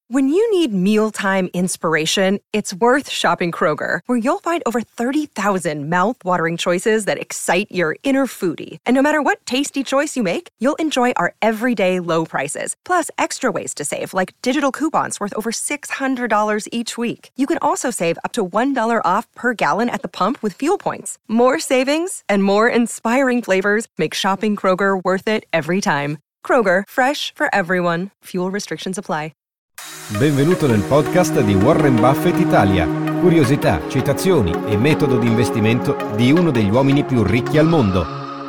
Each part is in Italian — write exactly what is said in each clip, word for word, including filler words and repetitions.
When you need mealtime inspiration, it's worth shopping Kroger, where you'll find over thirty thousand mouth-watering choices that excite your inner foodie. And no matter what tasty choice you make, you'll enjoy our everyday low prices, plus extra ways to save, like digital coupons worth over six hundred dollars each week. You can also save up to one dollar off per gallon at the pump with fuel points. More savings and more inspiring flavors make shopping Kroger worth it every time. Kroger, fresh for everyone. Fuel restrictions apply. Benvenuto nel podcast di Warren Buffett Italia. Curiosità, citazioni e metodo di investimento di uno degli uomini più ricchi al mondo.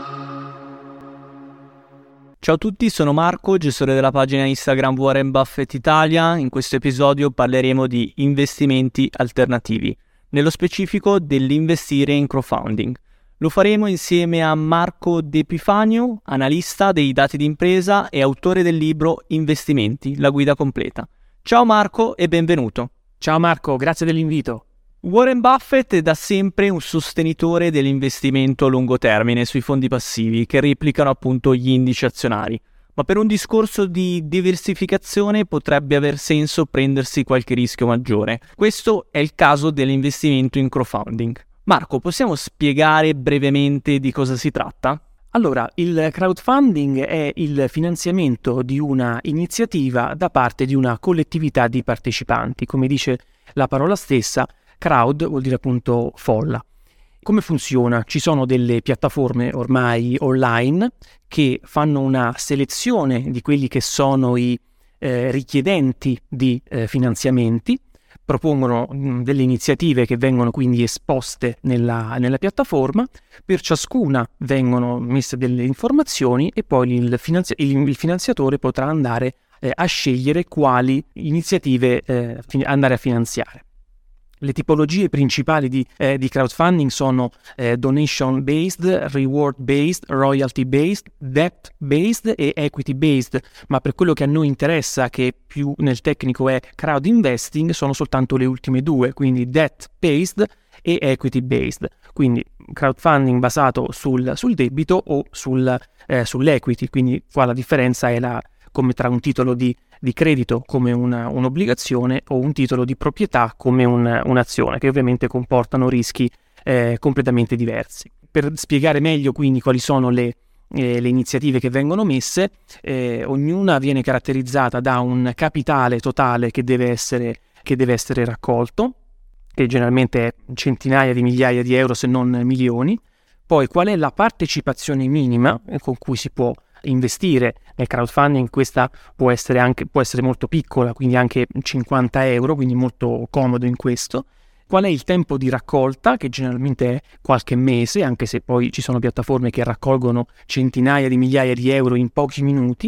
Ciao a tutti, sono Marco, gestore della pagina Instagram Warren Buffett Italia. In questo episodio parleremo di investimenti alternativi, nello specifico dell'investire in crowdfunding. Lo faremo insieme a Marco De Epifanio, analista dei dati d'impresa e autore del libro Investimenti, la guida completa. Ciao Marco e benvenuto. Ciao Marco, grazie dell'invito. Warren Buffett è da sempre un sostenitore dell'investimento a lungo termine sui fondi passivi che replicano appunto gli indici azionari, ma per un discorso di diversificazione potrebbe aver senso prendersi qualche rischio maggiore. Questo è il caso dell'investimento in crowdfunding. Marco, possiamo spiegare brevemente di cosa si tratta? Allora, il crowdfunding è il finanziamento di una iniziativa da parte di una collettività di partecipanti. Come dice la parola stessa, crowd vuol dire appunto folla. Come funziona? Ci sono delle piattaforme ormai online che fanno una selezione di quelli che sono i eh, richiedenti di eh, finanziamenti, propongono mh, delle iniziative che vengono quindi esposte nella, nella piattaforma, per ciascuna vengono messe delle informazioni e poi il, finanzi- il, il finanziatore potrà andare eh, a scegliere quali iniziative eh, fi- andare a finanziare. Le tipologie principali di, eh, di crowdfunding sono eh, donation-based, reward-based, royalty-based, debt-based e equity-based, ma per quello che a noi interessa, che più nel tecnico è crowd investing, sono soltanto le ultime due, quindi debt-based e equity-based, quindi crowdfunding basato sul, sul debito o sul, eh, sull'equity, quindi qua la differenza è la, come tra un titolo di di credito come una, un'obbligazione o un titolo di proprietà come un, un'azione, che ovviamente comportano rischi eh, completamente diversi. Per spiegare meglio quindi quali sono le, eh, le iniziative che vengono messe, eh, ognuna viene caratterizzata da un capitale totale che deve essere, che deve essere raccolto, che generalmente è centinaia di migliaia di euro se non milioni. Poi qual è la partecipazione minima con cui si può investire nel crowdfunding. Questa può essere anche può essere molto piccola, quindi anche cinquanta euro, quindi molto comodo in questo. Qual è il tempo di raccolta, che generalmente è qualche mese, anche se poi ci sono piattaforme che raccolgono centinaia di migliaia di euro in pochi minuti,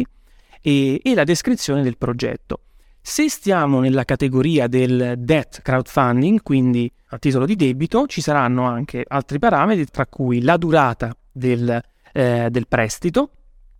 e, e la descrizione del progetto. Se stiamo nella categoria del debt crowdfunding, quindi a titolo di debito, ci saranno anche altri parametri, tra cui la durata del, eh, del prestito.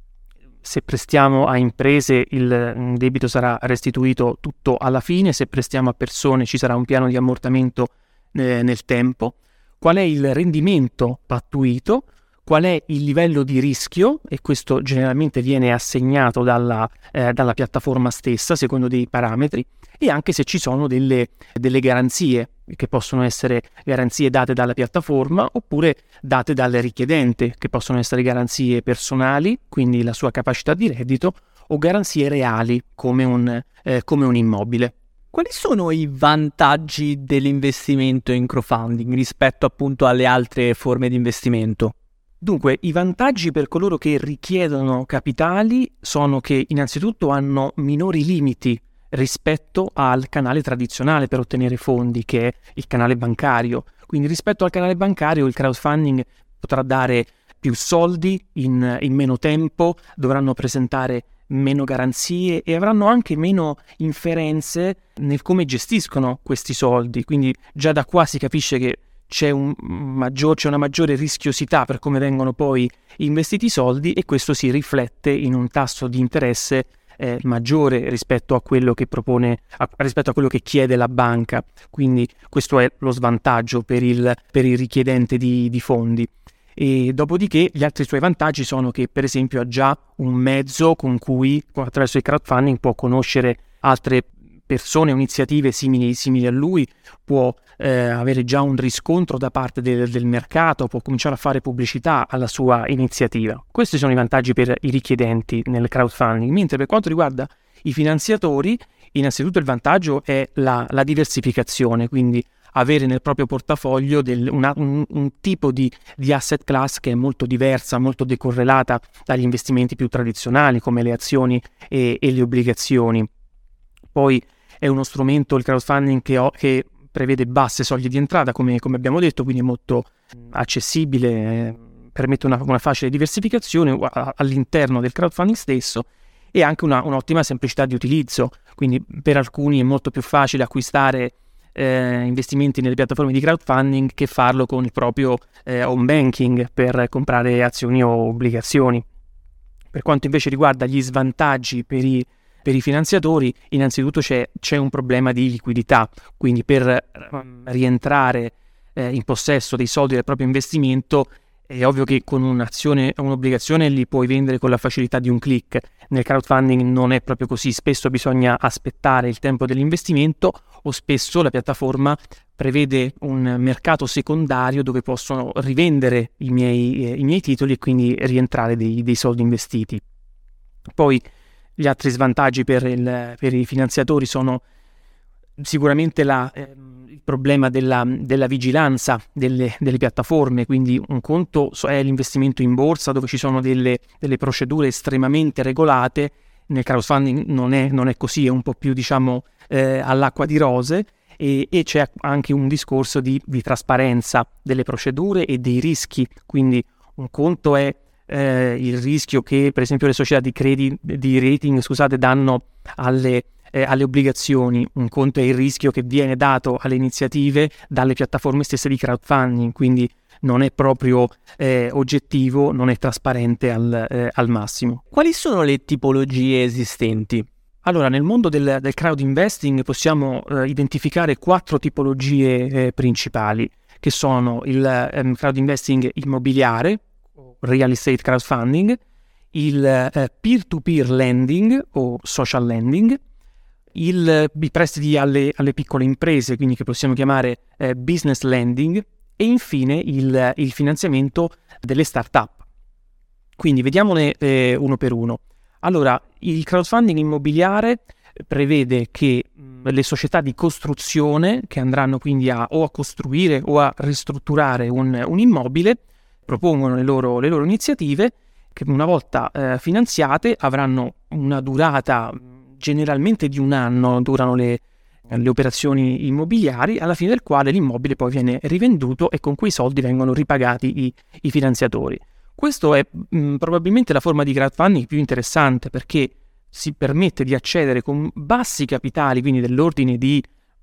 Se prestiamo a imprese il debito sarà restituito tutto alla fine, se prestiamo a persone ci sarà un piano di ammortamento eh, nel tempo. Qual è il rendimento pattuito? Qual è il livello di rischio? E questo generalmente viene assegnato dalla, eh, dalla piattaforma stessa secondo dei parametri, e anche se ci sono delle, delle garanzie, che possono essere garanzie date dalla piattaforma oppure date dal richiedente, che possono essere garanzie personali, quindi la sua capacità di reddito, o garanzie reali come un, eh, come un immobile. Quali sono i vantaggi dell'investimento in crowdfunding rispetto appunto alle altre forme di investimento? Dunque, i vantaggi per coloro che richiedono capitali sono che innanzitutto hanno minori limiti rispetto al canale tradizionale per ottenere fondi, che è il canale bancario. Quindi rispetto al canale bancario il crowdfunding potrà dare più soldi in, in meno tempo, dovranno presentare meno garanzie e avranno anche meno inferenze nel come gestiscono questi soldi. Quindi già da qua si capisce che c'è, un maggior, c'è una maggiore rischiosità per come vengono poi investiti i soldi, e questo si riflette in un tasso di interesse Eh, maggiore rispetto a quello che propone, a, rispetto a quello che chiede la banca. Quindi questo è lo svantaggio per il, per il richiedente di, di fondi. E dopodiché gli altri suoi vantaggi sono che per esempio ha già un mezzo con cui attraverso il crowdfunding può conoscere altre persone o iniziative simili, simili a lui, può eh, avere già un riscontro da parte del, del mercato, può cominciare a fare pubblicità alla sua iniziativa. Questi sono i vantaggi per i richiedenti nel crowdfunding, mentre per quanto riguarda i finanziatori, innanzitutto il vantaggio è la, la diversificazione, quindi avere nel proprio portafoglio del, una, un, un tipo di, di asset class che è molto diversa, molto decorrelata dagli investimenti più tradizionali come le azioni e, e le obbligazioni. Poi è uno strumento, il crowdfunding, che, ho, che prevede basse soglie di entrata, come, come abbiamo detto, quindi è molto accessibile, eh, permette una, una facile diversificazione all'interno del crowdfunding stesso, e anche una, un'ottima semplicità di utilizzo, quindi per alcuni è molto più facile acquistare eh, investimenti nelle piattaforme di crowdfunding che farlo con il proprio eh, home banking per comprare azioni o obbligazioni. Per quanto invece riguarda gli svantaggi per i, per i finanziatori, innanzitutto c'è, c'è un problema di liquidità, quindi per rientrare eh, in possesso dei soldi del proprio investimento è ovvio che con un'azione o un'obbligazione li puoi vendere con la facilità di un click. Nel crowdfunding non è proprio così, spesso bisogna aspettare il tempo dell'investimento, o spesso la piattaforma prevede un mercato secondario dove possono rivendere i miei, eh, i miei titoli e quindi rientrare dei, dei soldi investiti. Poi gli altri svantaggi per, il, per i finanziatori sono sicuramente la, eh, il problema della, della vigilanza delle, delle piattaforme, quindi un conto è l'investimento in borsa dove ci sono delle, delle procedure estremamente regolate. Nel crowdfunding non è, non è così, è un po' più diciamo eh, all'acqua di rose, e, e c'è anche un discorso di, di trasparenza delle procedure e dei rischi, quindi un conto è eh, il rischio che per esempio le società di credit, di rating scusate, danno alle Eh, alle obbligazioni, un conto è il rischio che viene dato alle iniziative dalle piattaforme stesse di crowdfunding, quindi non è proprio eh, oggettivo, non è trasparente al, eh, al massimo. Quali sono le tipologie esistenti? Allora, nel mondo del, del crowd investing possiamo eh, identificare quattro tipologie eh, principali, che sono il eh, crowd investing immobiliare, real estate crowdfunding, il eh, peer-to-peer lending o social lending, Il, i prestiti alle, alle piccole imprese, quindi che possiamo chiamare eh, business lending, e infine il, il finanziamento delle start-up. Quindi vediamone eh, uno per uno. Allora, il crowdfunding immobiliare prevede che mh, le società di costruzione, che andranno quindi a, o a costruire o a ristrutturare un, un immobile, propongono le loro, le loro iniziative, che una volta eh, finanziate avranno una durata generalmente di un anno, durano le, le operazioni immobiliari, alla fine del quale l'immobile poi viene rivenduto e con quei soldi vengono ripagati i, i finanziatori. Questo è mh, probabilmente la forma di crowdfunding più interessante, perché si permette di accedere con bassi capitali, quindi dell'ordine di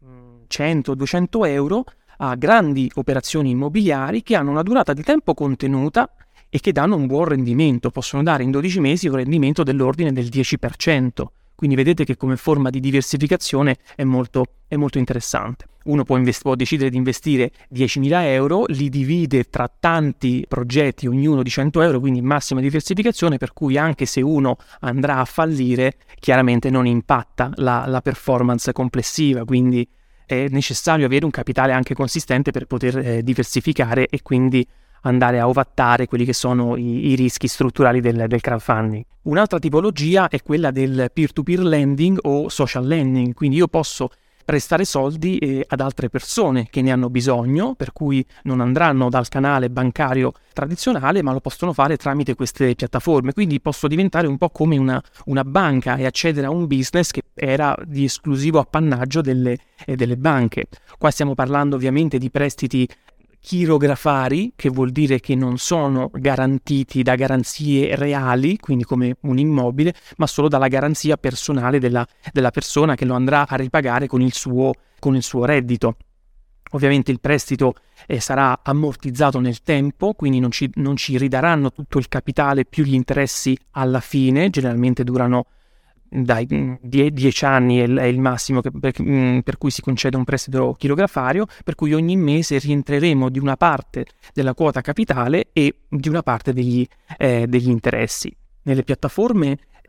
cento duecento euro, a grandi operazioni immobiliari che hanno una durata di tempo contenuta e che danno un buon rendimento. Possono dare in dodici mesi un rendimento dell'ordine del dieci per cento. Quindi vedete che come forma di diversificazione è molto, è molto interessante. Uno può, invest- può decidere di investire diecimila euro, li divide tra tanti progetti, ognuno di cento euro, quindi massima diversificazione, per cui anche se uno andrà a fallire, chiaramente non impatta la, la performance complessiva, quindi è necessario avere un capitale anche consistente per poter eh, diversificare e quindi andare a ovattare quelli che sono i, i rischi strutturali del, del crowdfunding. Un'altra tipologia è quella del peer-to-peer lending o social lending, quindi io posso prestare soldi eh, ad altre persone che ne hanno bisogno, per cui non andranno dal canale bancario tradizionale, ma lo possono fare tramite queste piattaforme, quindi posso diventare un po' come una, una banca e accedere a un business che era di esclusivo appannaggio delle, eh, delle banche. Qua stiamo parlando ovviamente di prestiti chirografari, che vuol dire che non sono garantiti da garanzie reali, quindi come un immobile, ma solo dalla garanzia personale della, della persona che lo andrà a ripagare con il suo, con il suo reddito. Ovviamente il prestito eh, sarà ammortizzato nel tempo, quindi non ci, non ci ridaranno tutto il capitale più gli interessi alla fine, generalmente durano dai dieci anni è il massimo che, per, per cui si concede un prestito chirografario, per cui ogni mese rientreremo di una parte della quota capitale e di una parte degli, eh, degli interessi. Nelle piattaforme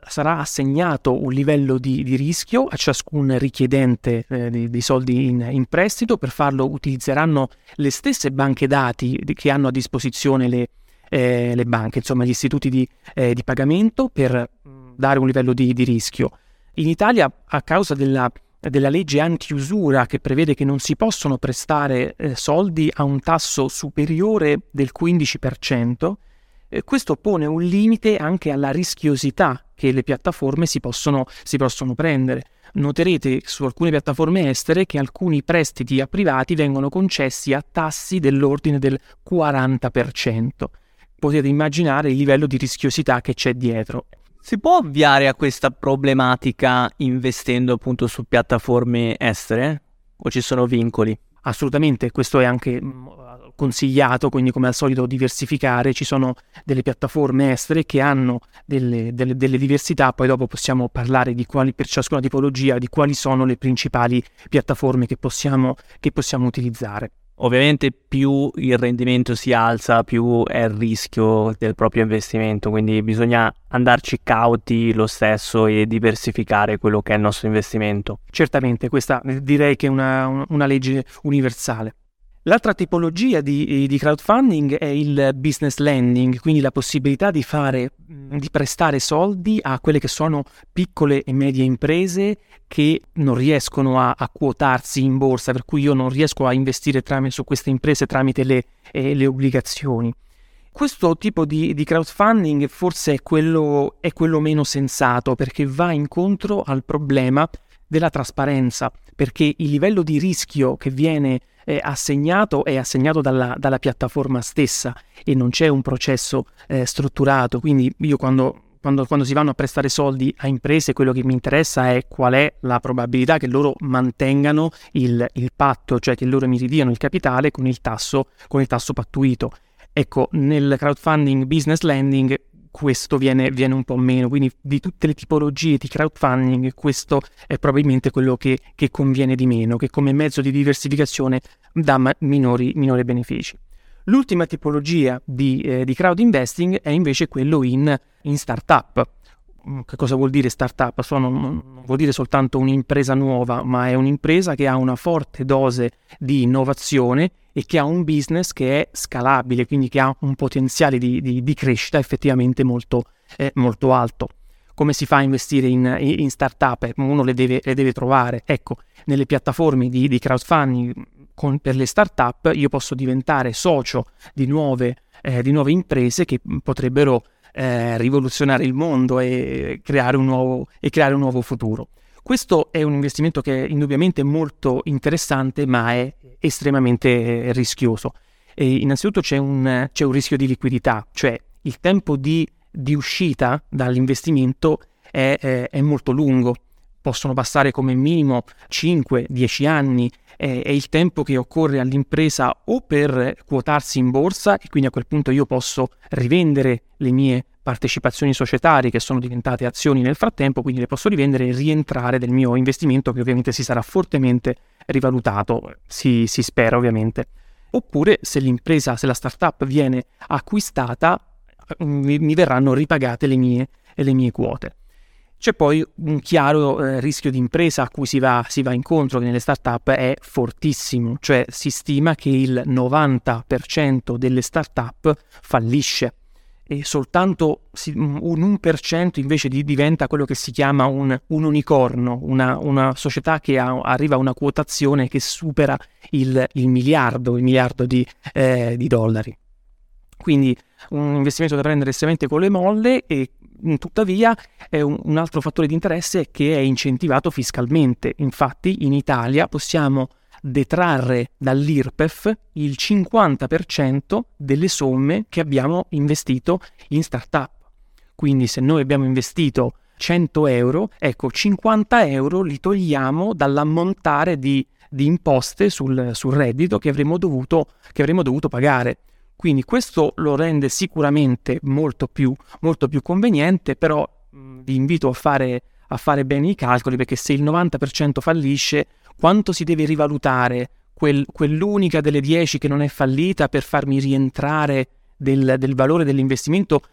sarà assegnato un livello di, di rischio a ciascun richiedente eh, di, di soldi in, in prestito. Per farlo utilizzeranno le stesse banche dati che hanno a disposizione le, eh, le banche, insomma gli istituti di, eh, di pagamento, per dare un livello di, di rischio. In Italia, a causa della, della legge antiusura che prevede che non si possono prestare eh, soldi a un tasso superiore del quindici per cento, eh, questo pone un limite anche alla rischiosità che le piattaforme si possono, si possono prendere. Noterete su alcune piattaforme estere che alcuni prestiti a privati vengono concessi a tassi dell'ordine del quaranta per cento. Potete immaginare il livello di rischiosità che c'è dietro. Si può ovviare a questa problematica investendo appunto su piattaforme estere? O ci sono vincoli? Assolutamente, questo è anche mh, consigliato, quindi come al solito diversificare. Ci sono delle piattaforme estere che hanno delle, delle, delle diversità, poi dopo possiamo parlare di quali, per ciascuna tipologia, di quali sono le principali piattaforme che possiamo, che possiamo utilizzare. Ovviamente più il rendimento si alza, più è il rischio del proprio investimento, quindi bisogna andarci cauti lo stesso e diversificare quello che è il nostro investimento. Certamente, questa direi che è una, una legge universale. L'altra tipologia di, di crowdfunding è il business lending, quindi la possibilità di fare, di prestare soldi a quelle che sono piccole e medie imprese che non riescono a, a quotarsi in borsa, per cui io non riesco a investire tramite, su queste imprese tramite le, eh, le obbligazioni. Questo tipo di, di crowdfunding forse è quello, è quello meno sensato, perché va incontro al problema della trasparenza, perché il livello di rischio che viene eh, assegnato è assegnato dalla, dalla piattaforma stessa e non c'è un processo eh, strutturato. Quindi io quando, quando, quando si vanno a prestare soldi a imprese, quello che mi interessa è qual è la probabilità che loro mantengano il, il patto, cioè che loro mi ridiano il capitale con il tasso, con il tasso pattuito. Ecco, nel crowdfunding business lending questo viene, viene un po' meno, quindi di tutte le tipologie di crowdfunding questo è probabilmente quello che, che conviene di meno, che come mezzo di diversificazione dà ma- minori, minori benefici. L'ultima tipologia di, eh, di crowd investing è invece quello in, in startup. Che cosa vuol dire startup? Sono, non vuol dire soltanto un'impresa nuova, ma è un'impresa che ha una forte dose di innovazione e che ha un business che è scalabile, quindi che ha un potenziale di, di, di crescita effettivamente molto, eh, molto alto. Come si fa a investire in, in startup? Uno le deve, le deve trovare. Ecco, nelle piattaforme di, di crowdfunding con, per le startup io posso diventare socio di nuove, eh, di nuove imprese che potrebbero Eh, rivoluzionare il mondo e creare un nuovo e creare un nuovo futuro. Questo è un investimento che è indubbiamente molto interessante, ma è estremamente rischioso. E innanzitutto c'è un, c'è un rischio di liquidità, cioè il tempo di, di uscita dall'investimento è, è, è molto lungo. Possono passare come minimo cinque dieci anni, è, è il tempo che occorre all'impresa o per quotarsi in borsa, e quindi a quel punto io posso rivendere le mie partecipazioni societarie che sono diventate azioni nel frattempo, quindi le posso rivendere e rientrare del mio investimento, che ovviamente si sarà fortemente rivalutato, si, si spera ovviamente. Oppure se l'impresa, se la startup viene acquistata, mi, mi verranno ripagate le mie, le mie quote. C'è poi un chiaro eh, rischio di impresa a cui si va, si va incontro, che nelle startup è fortissimo, cioè si stima che il novanta per cento delle startup fallisce e soltanto un uno per cento invece di, diventa quello che si chiama un, un unicorno, una, una società che ha, arriva a una quotazione che supera il, il miliardo, il miliardo di, eh, di dollari. Quindi un investimento da prendere estremamente con le molle, e tuttavia è un, un altro fattore di interesse è che è incentivato fiscalmente. Infatti in Italia possiamo detrarre dall'I R P E F il cinquanta per cento delle somme che abbiamo investito in startup. Quindi se noi abbiamo investito cento euro, ecco, cinquanta euro li togliamo dall'ammontare di, di imposte sul, sul reddito che avremmo dovuto, che avremmo dovuto pagare. Quindi questo lo rende sicuramente molto più, molto più conveniente, però mh, vi invito a fare, a fare bene i calcoli, perché se il novanta per cento fallisce, quanto si deve rivalutare quel, quell'unica delle dieci che non è fallita per farmi rientrare del, del valore dell'investimento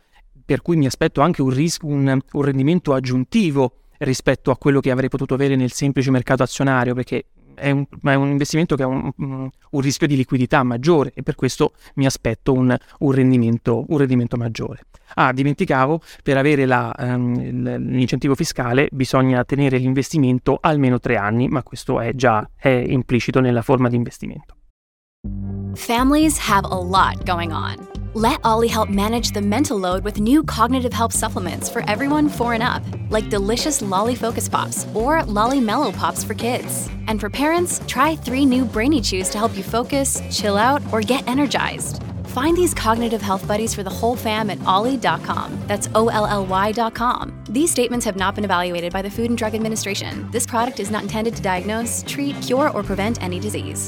per cui mi aspetto anche un, ris- un, un rendimento aggiuntivo rispetto a quello che avrei potuto avere nel semplice mercato azionario, perché è un, è un investimento che ha un, un rischio di liquidità maggiore e per questo mi aspetto un, un, rendimento, un rendimento maggiore. Ah, dimenticavo, per avere la, um, l'incentivo fiscale bisogna tenere l'investimento almeno tre anni, ma questo è già è implicito nella forma di investimento. Families have a lot going on. Let Ollie help manage the mental load with new cognitive help supplements for everyone four and up, like delicious Lolly Focus Pops or Lolly Mellow Pops for kids. And for parents, try three new Brainy Chews to help you focus, chill out, or get energized. Find these cognitive health buddies for the whole fam at ollie dot com. That's O L L Y dot com. These statements have not been evaluated by the Food and Drug Administration. This product is not intended to diagnose, treat, cure, or prevent any disease.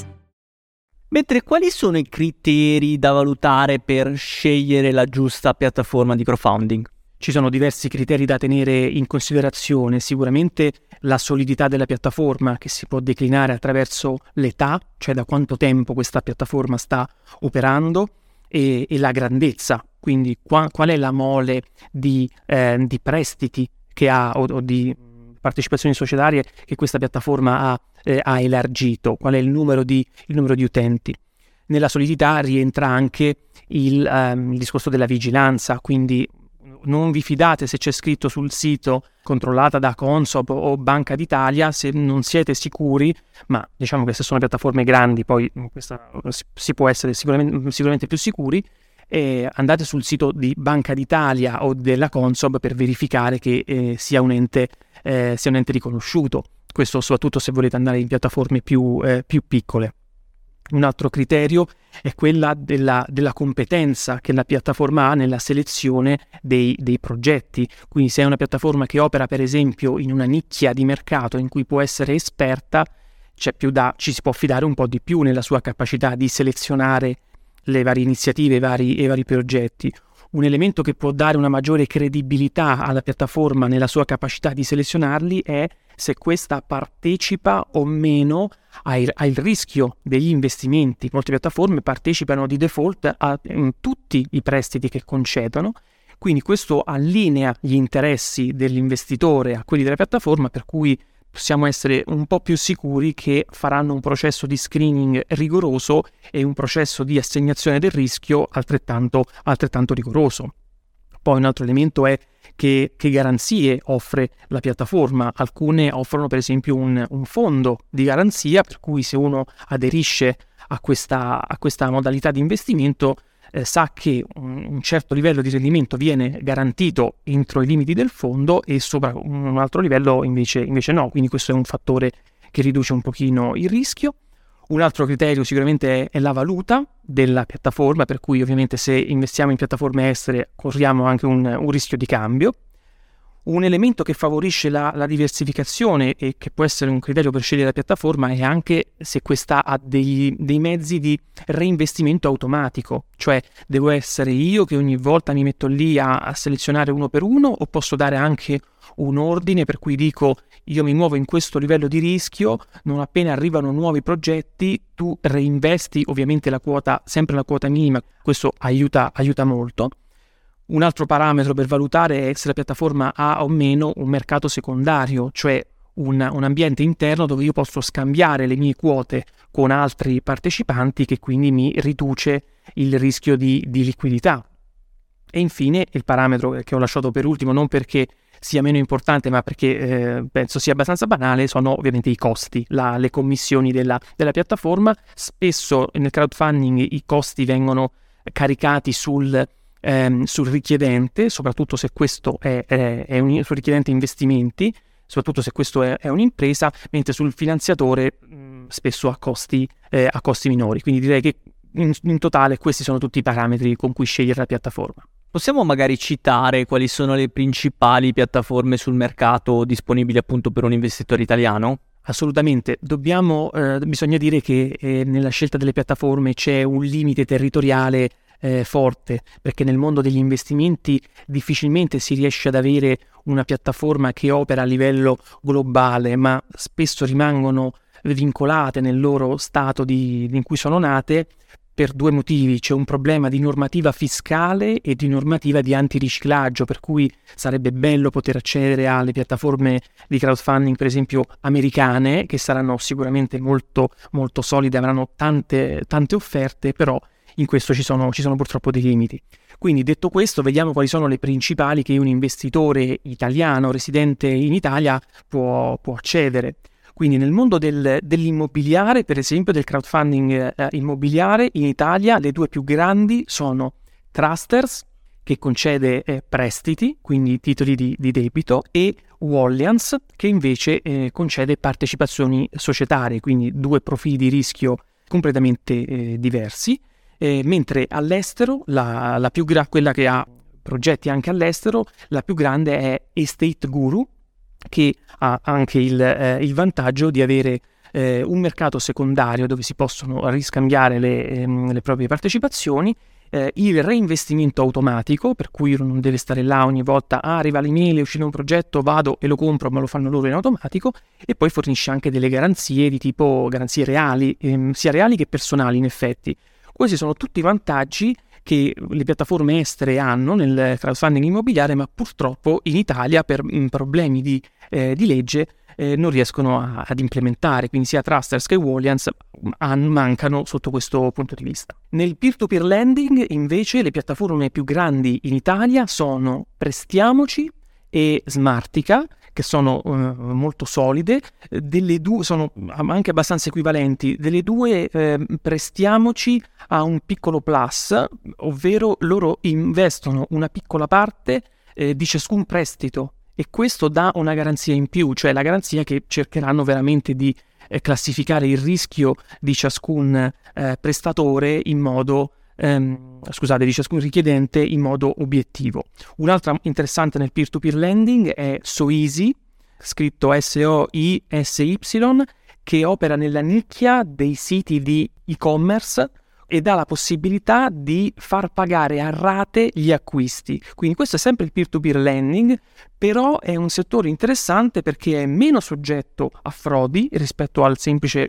Mentre quali sono i criteri da valutare per scegliere la giusta piattaforma di crowdfunding? Ci sono diversi criteri da tenere in considerazione, sicuramente la solidità della piattaforma, che si può declinare attraverso l'età, cioè da quanto tempo questa piattaforma sta operando, e, e la grandezza, quindi qua, qual è la mole di, eh, di prestiti che ha o, o di partecipazioni societarie che questa piattaforma ha, eh, ha elargito, qual è il numero di, il numero di utenti. Nella solidità rientra anche il, um, il discorso della vigilanza, quindi non vi fidate se c'è scritto sul sito controllata da Consob o Banca d'Italia se non siete sicuri, ma diciamo che se sono piattaforme grandi poi questa, si può essere sicuramente, sicuramente più sicuri. E andate sul sito di Banca d'Italia o della Consob per verificare che eh, sia un ente eh, sia un ente riconosciuto, questo soprattutto se volete andare in piattaforme più, eh, più piccole. Un altro criterio è quella della, della competenza che la piattaforma ha nella selezione dei, dei progetti, quindi se è una piattaforma che opera per esempio in una nicchia di mercato in cui può essere esperta, c'è più da, ci si può fidare un po' di più nella sua capacità di selezionare le varie iniziative, i vari, i vari progetti. Un elemento che può dare una maggiore credibilità alla piattaforma nella sua capacità di selezionarli è se questa partecipa o meno ai, al rischio degli investimenti. Molte piattaforme partecipano di default a in tutti i prestiti che concedono, quindi questo allinea gli interessi dell'investitore a quelli della piattaforma, per cui possiamo essere un po' più sicuri che faranno un processo di screening rigoroso e un processo di assegnazione del rischio altrettanto, altrettanto rigoroso. Poi un altro elemento è che, che garanzie offre la piattaforma. Alcune offrono per esempio un, un fondo di garanzia, per cui se uno aderisce a questa, a questa modalità di investimento Eh, sa che un, un certo livello di rendimento viene garantito entro i limiti del fondo e sopra un altro livello invece, invece no, quindi questo è un fattore che riduce un pochino il rischio. Un altro criterio sicuramente è, è la valuta della piattaforma, per cui ovviamente se investiamo in piattaforme estere corriamo anche un, un rischio di cambio. Un elemento che favorisce la, la diversificazione e che può essere un criterio per scegliere la piattaforma è anche se questa ha dei, dei mezzi di reinvestimento automatico, cioè devo essere io che ogni volta mi metto lì a, a selezionare uno per uno, o posso dare anche un ordine per cui dico io mi muovo in questo livello di rischio, non appena arrivano nuovi progetti tu reinvesti ovviamente la quota, sempre la quota minima, questo aiuta, aiuta molto. Un altro parametro per valutare è se la piattaforma ha o meno un mercato secondario, cioè un, un ambiente interno dove io posso scambiare le mie quote con altri partecipanti, che quindi mi riduce il rischio di, di liquidità. E infine il parametro che ho lasciato per ultimo, non perché sia meno importante ma perché eh, penso sia abbastanza banale, sono ovviamente i costi, la, le commissioni della, della piattaforma. Spesso nel crowdfunding i costi vengono caricati sul Ehm, sul richiedente, soprattutto se questo è, è, è un sul richiedente investimenti, soprattutto se questo è, è un'impresa, mentre sul finanziatore mh, spesso a costi, eh, a costi minori. Quindi direi che in, in totale questi sono tutti i parametri con cui scegliere la piattaforma. Possiamo magari citare quali sono le principali piattaforme sul mercato disponibili appunto per un investitore italiano? Assolutamente, dobbiamo, eh, bisogna dire che eh, nella scelta delle piattaforme c'è un limite territoriale Eh, forte, perché nel mondo degli investimenti difficilmente si riesce ad avere una piattaforma che opera a livello globale, ma spesso rimangono vincolate nel loro stato di, in cui sono nate, per due motivi. C'è un problema di normativa fiscale e di normativa di antiriciclaggio, per cui sarebbe bello poter accedere alle piattaforme di crowdfunding, per esempio americane, che saranno sicuramente molto molto solide, avranno tante tante offerte, però in questo ci sono, ci sono purtroppo dei limiti. Quindi, detto questo, vediamo quali sono le principali che un investitore italiano residente in Italia può, può accedere. Quindi nel mondo del, dell'immobiliare, per esempio del crowdfunding eh, immobiliare, in Italia le due più grandi sono Trusters, che concede eh, prestiti, quindi titoli di, di debito, e Wallians, che invece eh, concede partecipazioni societarie, quindi due profili di rischio completamente eh, diversi. Eh, mentre all'estero, la, la più gra- quella che ha progetti anche all'estero, la più grande è Estate Guru, che ha anche il, eh, il vantaggio di avere eh, un mercato secondario dove si possono riscambiare le, ehm, le proprie partecipazioni, eh, il reinvestimento automatico, per cui uno non deve stare là ogni volta, ah, arriva l'email, è uscito un progetto, vado e lo compro, ma lo fanno loro in automatico, e poi fornisce anche delle garanzie di tipo garanzie reali, ehm, sia reali che personali in effetti. Questi sono tutti i vantaggi che le piattaforme estere hanno nel crowdfunding immobiliare, ma purtroppo in Italia per mh, problemi di, eh, di legge eh, non riescono a, ad implementare, quindi sia Trusters che Wallians han, mancano sotto questo punto di vista. Nel peer-to-peer lending invece le piattaforme più grandi in Italia sono Prestiamoci e Smartica, che sono uh, molto solide, delle due sono anche abbastanza equivalenti. Delle due eh, Prestiamoci ha un piccolo plus, ovvero loro investono una piccola parte eh, di ciascun prestito, e questo dà una garanzia in più, cioè la garanzia che cercheranno veramente di eh, classificare il rischio di ciascun eh, prestatore in modo Ehm, scusate, di ciascun richiedente in modo obiettivo. Un'altra interessante nel peer-to-peer lending è Soeasy, scritto S O I S Y, che opera nella nicchia dei siti di e-commerce e dà la possibilità di far pagare a rate gli acquisti. Quindi questo è sempre il peer-to-peer lending, però è un settore interessante perché è meno soggetto a frodi rispetto al semplice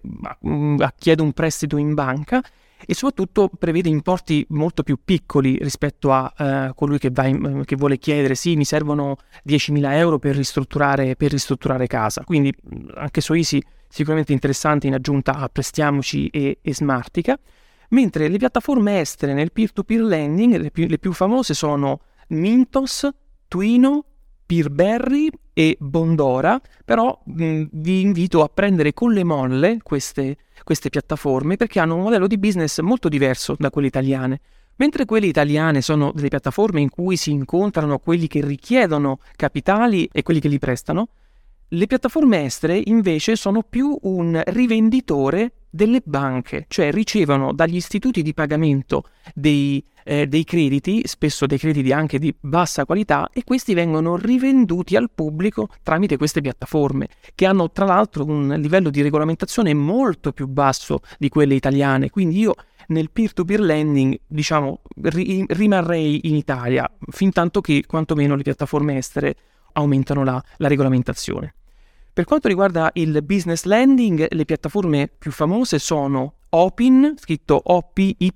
a chiedo un prestito in banca, e soprattutto prevede importi molto più piccoli rispetto a uh, colui che, va in, che vuole chiedere sì, mi servono diecimila euro per ristrutturare, per ristrutturare casa. Quindi anche Soeasy sicuramente interessante in aggiunta a Prestiamoci e, e Smartica. Mentre le piattaforme estere nel peer-to-peer lending, le più, le più famose sono Mintos, Twino, Peerberry e Bondora, però mh, vi invito a prendere con le molle queste, queste piattaforme, perché hanno un modello di business molto diverso da quelle italiane. Mentre quelle italiane sono delle piattaforme in cui si incontrano quelli che richiedono capitali e quelli che li prestano, le piattaforme estere invece sono più un rivenditore delle banche, cioè ricevono dagli istituti di pagamento dei, eh, dei crediti, spesso dei crediti anche di bassa qualità, e questi vengono rivenduti al pubblico tramite queste piattaforme, che hanno tra l'altro un livello di regolamentazione molto più basso di quelle italiane. Quindi io nel peer-to-peer lending, diciamo, ri- rimarrei in Italia, fin tanto che quantomeno le piattaforme estere aumentano la, la regolamentazione. Per quanto riguarda il business lending, le piattaforme più famose sono Opin, scritto O P Y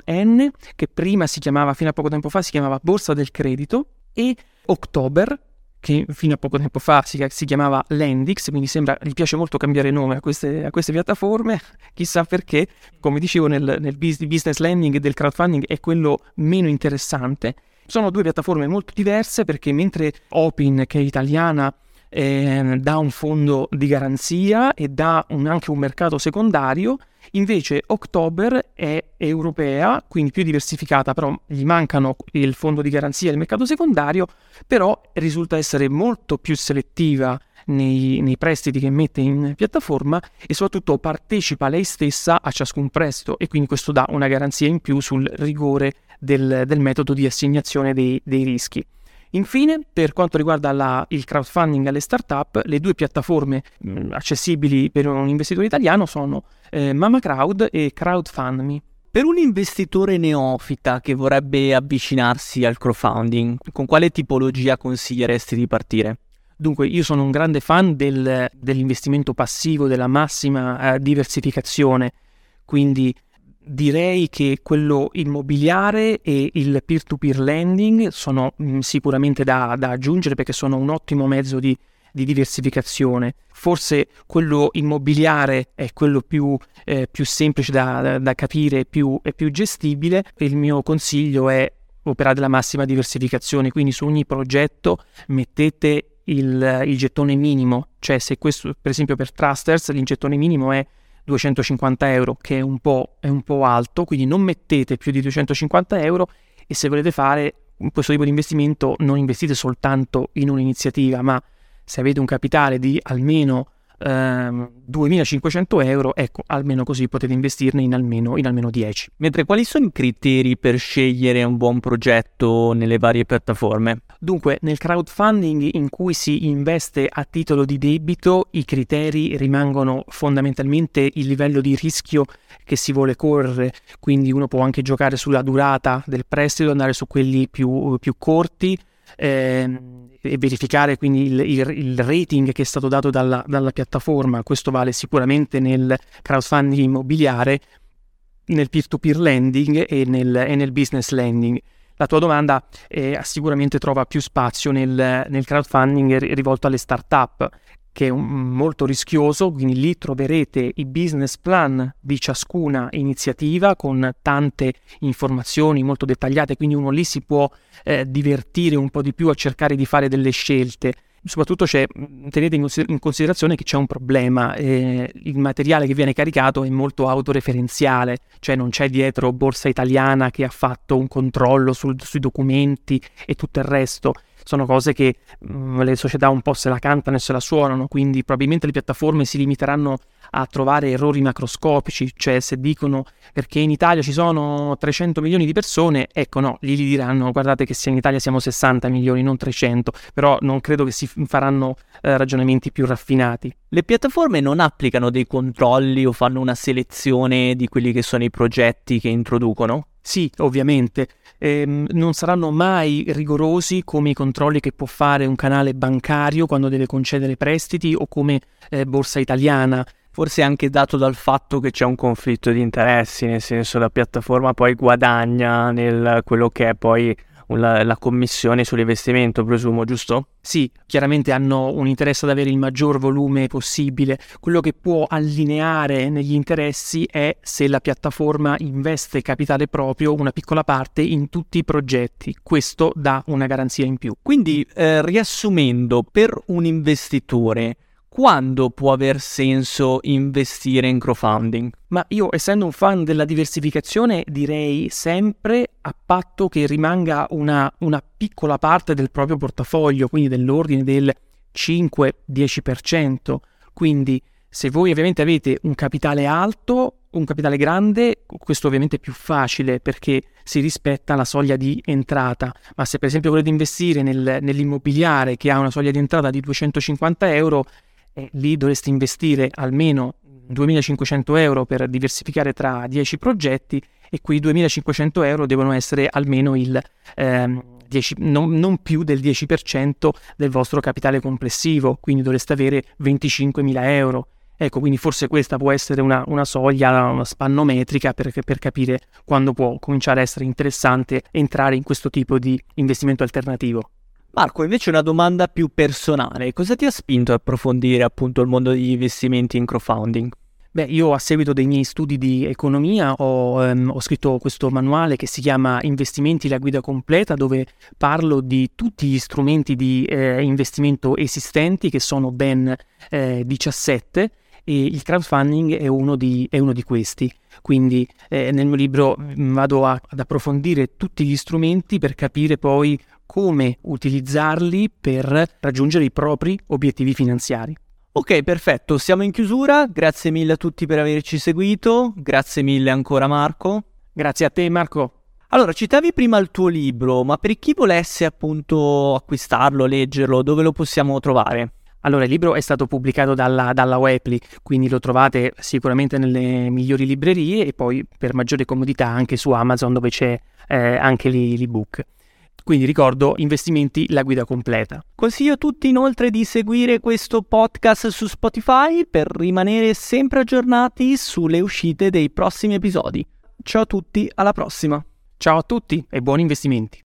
N, che prima si chiamava, fino a poco tempo fa, si chiamava Borsa del Credito, e October, che fino a poco tempo fa si, si chiamava Lendix, quindi sembra, gli piace molto cambiare nome a queste, a queste piattaforme, chissà perché. Come dicevo, nel, nel business lending e del crowdfunding è quello meno interessante. Sono due piattaforme molto diverse, perché mentre Opin, che è italiana, eh, dà un fondo di garanzia e dà un, anche un mercato secondario, invece October è europea, quindi più diversificata, però gli mancano il fondo di garanzia e il mercato secondario, però risulta essere molto più selettiva nei, nei prestiti che mette in piattaforma, e soprattutto partecipa lei stessa a ciascun prestito, e quindi questo dà una garanzia in più sul rigore del, del metodo di assegnazione dei, dei rischi. Infine, per quanto riguarda la, il crowdfunding alle startup, le due piattaforme mh, accessibili per un investitore italiano sono eh, Mama Crowd e CrowdFundMe. Per un investitore neofita che vorrebbe avvicinarsi al crowdfunding, con quale tipologia consiglieresti di partire? Dunque, io sono un grande fan del, dell'investimento passivo, della massima eh, diversificazione, quindi direi che quello immobiliare e il peer-to-peer lending sono mh, sicuramente da, da aggiungere, perché sono un ottimo mezzo di, di diversificazione. Forse quello immobiliare è quello più, eh, più semplice da, da, da capire, più, è più gestibile. Il mio consiglio è operare della massima diversificazione, quindi su ogni progetto mettete il, il gettone minimo, cioè se questo, per esempio per Trusters, il gettone minimo è duecentocinquanta euro, che è un po', è un po' alto, quindi non mettete più di duecentocinquanta euro, e se volete fare questo tipo di investimento non investite soltanto in un'iniziativa, ma se avete un capitale di almeno ehm, duemilacinquecento euro, ecco, almeno così potete investirne in almeno, in almeno dieci. Mentre quali sono i criteri per scegliere un buon progetto nelle varie piattaforme? Dunque, nel crowdfunding in cui si investe a titolo di debito, i criteri rimangono fondamentalmente il livello di rischio che si vuole correre, quindi uno può anche giocare sulla durata del prestito, andare su quelli più, più corti, ehm, e verificare quindi il, il, il rating che è stato dato dalla, dalla piattaforma. Questo vale sicuramente nel crowdfunding immobiliare, nel peer-to-peer lending e nel, e nel business lending. La tua domanda eh, sicuramente trova più spazio nel, nel crowdfunding rivolto alle start-up, che è un, molto rischioso, quindi lì troverete i business plan di ciascuna iniziativa con tante informazioni molto dettagliate, quindi uno lì si può eh, divertire un po' di più a cercare di fare delle scelte. Soprattutto c'è, tenete in considerazione che c'è un problema, eh, il materiale che viene caricato è molto autoreferenziale, cioè non c'è dietro Borsa Italiana che ha fatto un controllo sul, sui documenti e tutto il resto. Sono cose che mh, le società un po' se la cantano e se la suonano, quindi probabilmente le piattaforme si limiteranno a trovare errori macroscopici, cioè se dicono perché in Italia ci sono trecento milioni di persone, ecco no, lì gli diranno guardate che se in Italia siamo sessanta milioni, non trecento, però non credo che si faranno eh, ragionamenti più raffinati. Le piattaforme non applicano dei controlli o fanno una selezione di quelli che sono i progetti che introducono? Sì, ovviamente, ehm, non saranno mai rigorosi come i controlli che può fare un canale bancario quando deve concedere prestiti o come eh, Borsa Italiana. Forse anche dato dal fatto che c'è un conflitto di interessi, nel senso la piattaforma poi guadagna nel quello che è poi la, la commissione sull'investimento, presumo, giusto? Sì, chiaramente hanno un interesse ad avere il maggior volume possibile. Quello che può allineare negli interessi è se la piattaforma investe capitale proprio, una piccola parte, in tutti i progetti. Questo dà una garanzia in più. Quindi, eh, riassumendo, per un investitore, quando può aver senso investire in crowdfunding? Ma io, essendo un fan della diversificazione, direi sempre, a patto che rimanga una, una piccola parte del proprio portafoglio, quindi dell'ordine del cinque dieci per cento. Quindi se voi ovviamente avete un capitale alto, un capitale grande, questo ovviamente è più facile perché si rispetta la soglia di entrata, ma se per esempio volete investire nel, nell'immobiliare che ha una soglia di entrata di duecentocinquanta euro, eh, lì dovreste investire almeno duemilacinquecento euro per diversificare tra dieci progetti, e quei duemilacinquecento euro devono essere almeno il ehm, dieci, non, non più del dieci per cento del vostro capitale complessivo, quindi dovreste avere venticinquemila euro. Ecco, quindi forse questa può essere una, una soglia, una spannometrica per, per capire quando può cominciare a essere interessante entrare in questo tipo di investimento alternativo. Marco, invece una domanda più personale. Cosa ti ha spinto a approfondire appunto il mondo degli investimenti in crowdfunding? Beh, io a seguito dei miei studi di economia ho, ehm, ho scritto questo manuale che si chiama Investimenti, la guida completa, dove parlo di tutti gli strumenti di eh, investimento esistenti, che sono ben eh, diciassette, e il crowdfunding è uno di, è uno di questi. Quindi eh, nel mio libro vado a, ad approfondire tutti gli strumenti per capire poi come utilizzarli per raggiungere i propri obiettivi finanziari. Ok, perfetto, siamo in chiusura, grazie mille a tutti per averci seguito, grazie mille ancora Marco. Grazie a te Marco. Allora, citavi prima il tuo libro, ma per chi volesse appunto acquistarlo, leggerlo, dove lo possiamo trovare? Allora, il libro è stato pubblicato dalla, dalla Wepli, quindi lo trovate sicuramente nelle migliori librerie e poi per maggiore comodità anche su Amazon, dove c'è eh, anche l'ebook. Quindi ricordo, Investimenti, la guida completa. Consiglio a tutti inoltre di seguire questo podcast su Spotify per rimanere sempre aggiornati sulle uscite dei prossimi episodi. ciao a tutti, alla prossima! Ciao a tutti e buoni investimenti!